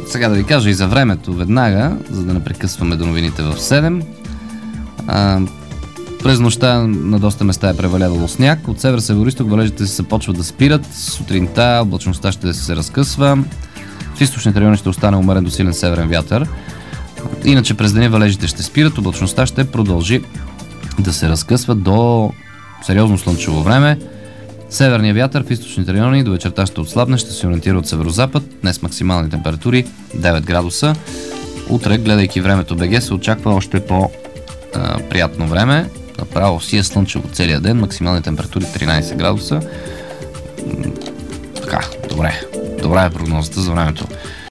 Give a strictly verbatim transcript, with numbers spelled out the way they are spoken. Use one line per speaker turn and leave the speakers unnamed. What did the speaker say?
Сега да ви кажа и за времето веднага, за да не прекъсваме до новините в седем. А, през нощта на доста места е превалявало сняг. От север-североизток валежите се започват да спират. Сутринта облачността ще се разкъсва. В източните райони ще остане умерен до силен северен вятър. Иначе през деня валежите ще спират. Облачността ще продължи да се разкъсва до сериозно слънчево време. Северният вятър в източните райони до вечерта ще отслабне, ще се ориентира от северозапад. Днес максимални температури девет градуса. Утре, гледайки времето БГ, се очаква още по-приятно време. Направо си е слънчево целия ден, максимални температури тринайсет градуса. Така, добре. Добра е прогнозата за времето.